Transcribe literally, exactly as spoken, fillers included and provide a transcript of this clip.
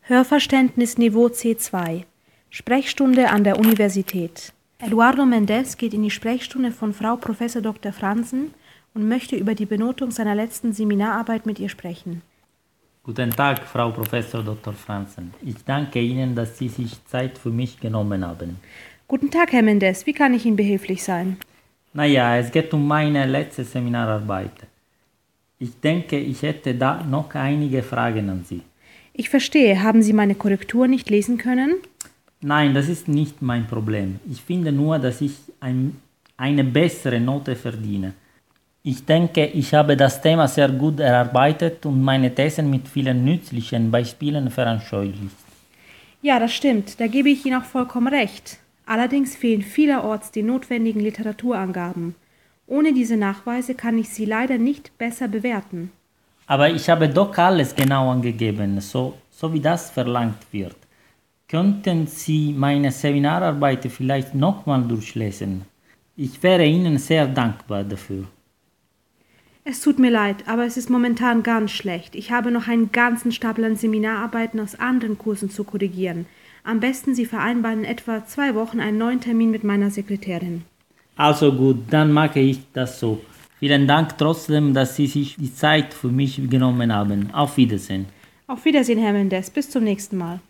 Hörverständnis Niveau C zwei. Sprechstunde an der Universität. Eduardo Mendez geht in die Sprechstunde von Frau Professor Doktor Franzen und möchte über die Benotung seiner letzten Seminararbeit mit ihr sprechen. Guten Tag, Frau Professor Doktor Franzen. Ich danke Ihnen, dass Sie sich Zeit für mich genommen haben. Guten Tag, Herr Mendez. Wie kann ich Ihnen behilflich sein? Naja, es geht um meine letzte Seminararbeit. Ich denke, ich hätte da noch einige Fragen an Sie. Ich verstehe. Haben Sie meine Korrektur nicht lesen können? Nein, das ist nicht mein Problem. Ich finde nur, dass ich ein, eine bessere Note verdiene. Ich denke, ich habe das Thema sehr gut erarbeitet und meine Thesen mit vielen nützlichen Beispielen veranschaulicht. Ja, das stimmt. Da gebe ich Ihnen auch vollkommen recht. Allerdings fehlen vielerorts die notwendigen Literaturangaben. Ohne diese Nachweise kann ich Sie leider nicht besser bewerten. Aber ich habe doch alles genau angegeben, so, so wie das verlangt wird. Könnten Sie meine Seminararbeit vielleicht nochmal durchlesen? Ich wäre Ihnen sehr dankbar dafür. Es tut mir leid, aber es ist momentan ganz schlecht. Ich habe noch einen ganzen Stapel an Seminararbeiten aus anderen Kursen zu korrigieren. Am besten Sie vereinbaren in etwa zwei Wochen einen neuen Termin mit meiner Sekretärin. Also gut, dann mache ich das so. Vielen Dank trotzdem, dass Sie sich die Zeit für mich genommen haben. Auf Wiedersehen. Auf Wiedersehen, Herr Mendez. Bis zum nächsten Mal.